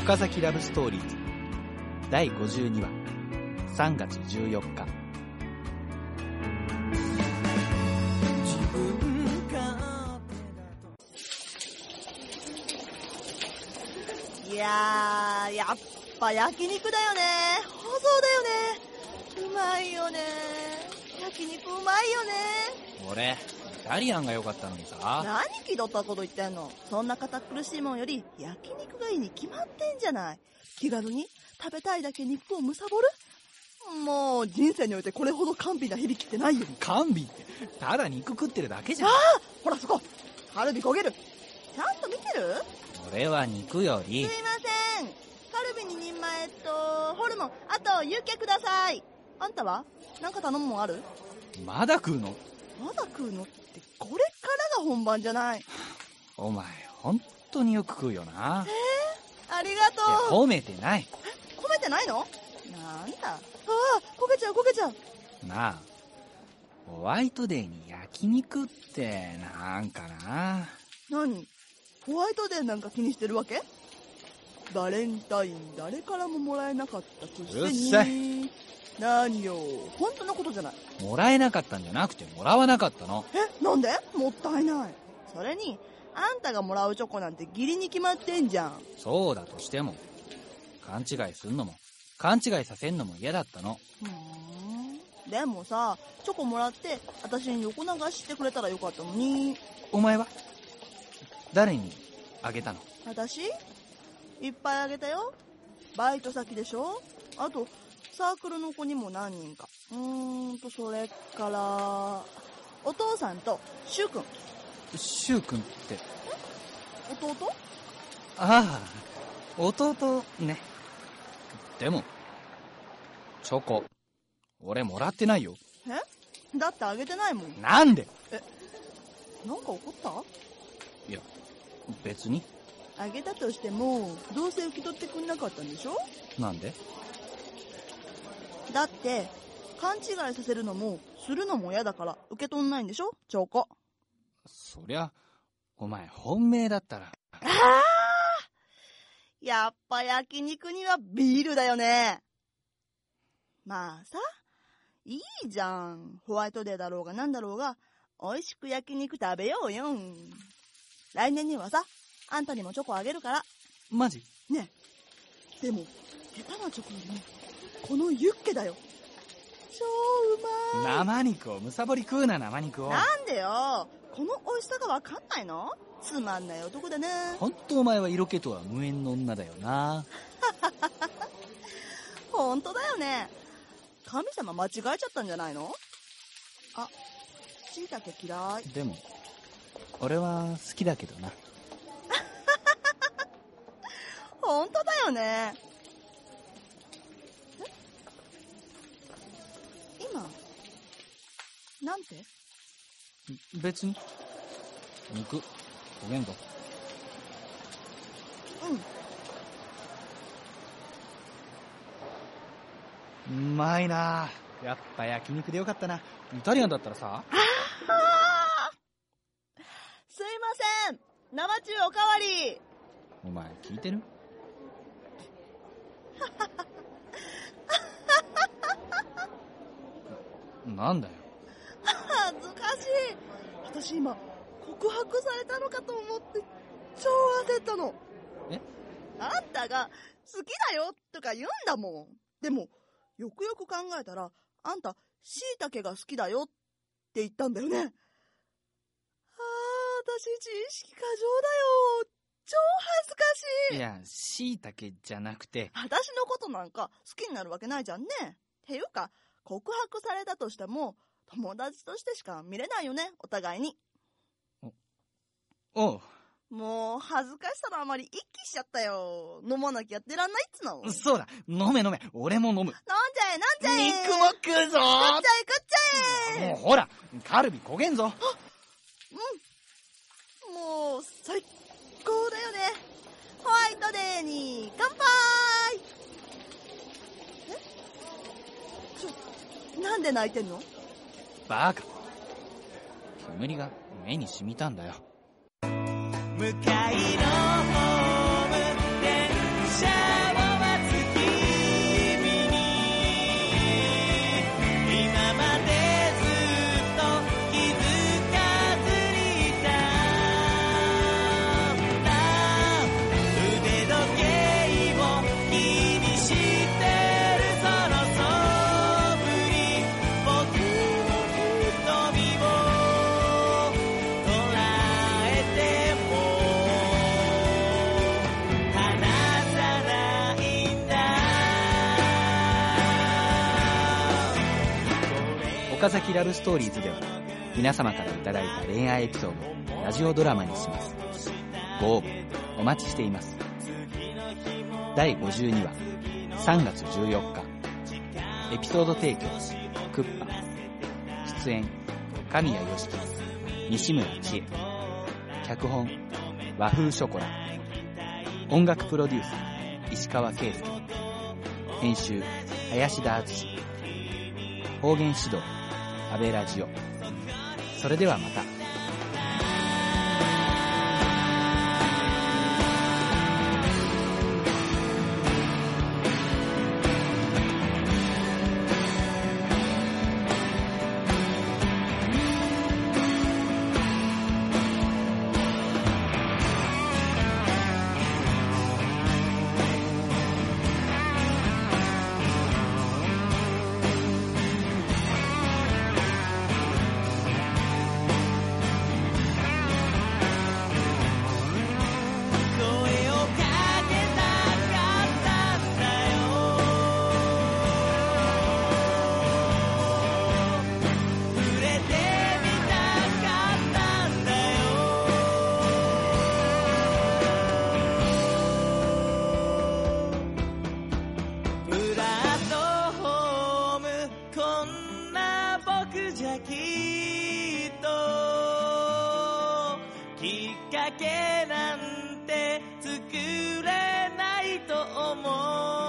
岡崎ラブストーリーズ第52話3月14日。 いやー、やっぱ焼肉だよね。細だよね。うまいよね。焼肉うまいよね。 俺イタリアンが良かったのにさ。 何気取ったこと言ってんの。そんな堅苦しいもんより焼肉がいいに決まってんじゃない。気軽に食べたいだけ肉をむさぼる。もう人生においてこれほど甘美な響きってないよ。 甘美ってただ肉食ってるだけじゃん。 ああ、ほらそこカルビ焦げる。ちゃんと見てる。 俺は肉より。 すいません、カルビ2人前とホルモン、あとユッケください。あんたはなんか頼むもんある。 まだ食うの。 まだ食うのってこれからが本番じゃない。 お前本当によく食うよな。 ありがとう。 褒めてない。 褒めてないの。なんだ。ああ、焦げちゃう焦げちゃう。 なあ、ホワイトデーに焼肉ってなんかな。 何、ホワイトデーなんか気にしてるわけ。バレンタイン誰からももらえなかったくせに。 うるさい。 何よ、本当のことじゃない。 もらえなかったんじゃなくてもらわなかったの。 なんで。もったいない。それにあんたがもらうチョコなんて義理に決まってんじゃん。 そうだとしても勘違いすんのも勘違いさせんのも嫌だったの。 でもさ、チョコもらって私に横流ししてくれたらよかったのに。 お前は誰にあげたの。 私いっぱいあげたよ。バイト先でしょ。あとサークルの子にも何人か。それからお父さんとシュウくん。 シュウくんって弟。 ああ、弟ね。でもチョコ俺もらってないよ。 だってあげてないもん。 なんで。 なんか怒った。 いや別に。 あげたとしてもどうせ受け取ってくんなかったんでしょ。 なんで。 だって勘違いさせるのもするのも嫌だから受け取んないんでしょ、チョコ。 そりゃお前本命だったら。 やっぱ焼肉にはビールだよね。まあさ、いいじゃん。ホワイトデーだろうがなんだろうが美味しく焼肉食べようよ。来年にはさ、あんたにもチョコあげるから。 マジ。 ねえ、でも下手なチョコよりもこのユッケだよ。超うまい。 生肉をむさぼり食うな。生肉を。 なんでよ、この美味しさがわかんないの。つまんない男だね。 ほんとお前は色気とは無縁の女だよな。 ほんとだよね。神様間違えちゃったんじゃないの。あ、しいたけ嫌い。 でも俺は好きだけどな。 ほんとだよね。今なんて。 別に。肉焦げんぞ。うまいな。やっぱ焼肉でよかったな。イタリアンだったらさ。 すいません、生中おかわり。 お前聞いてる。なんだよ。 恥ずかしい。私今告白されたのかと思って超焦ったの。あんたが好きだよとか言うんだもん。でもよくよく考えたらあんたしいたけが好きだよって言ったんだよね。私自意識過剰だよ。超恥ずかしい。 いやしいたけじゃなくて。 私のことなんか好きになるわけないじゃんね。ていうか告白されたとしても友達としてしか見れないよね、お互いに。 おう。 もう恥ずかしさのあまり一気しちゃったよ。飲まなきゃやってらんないっつの。 そうだ、飲め飲め。俺も飲む。 飲んじゃえ。 肉も食うぞ。 食っちゃえ。 もうほらカルビ焦げんぞ。 もう最高だよね。ホワイトデーに乾杯。なんで泣いてんの。 バカ。煙が目に染みたんだよ。 向かいのホーム電車岡崎ラブストーリーズでは皆様からいただいた恋愛エピソードをラジオドラマにします。ご応募お待ちしています。第52話3月14日、エピソード提供クッパ、出演神谷よしき、西村千恵、脚本和風ショコラ、音楽プロデューサー石川圭介、編集林田敦、方言指導安倍ラジオ。それではまた。 きっときっかけなんて作れないと思う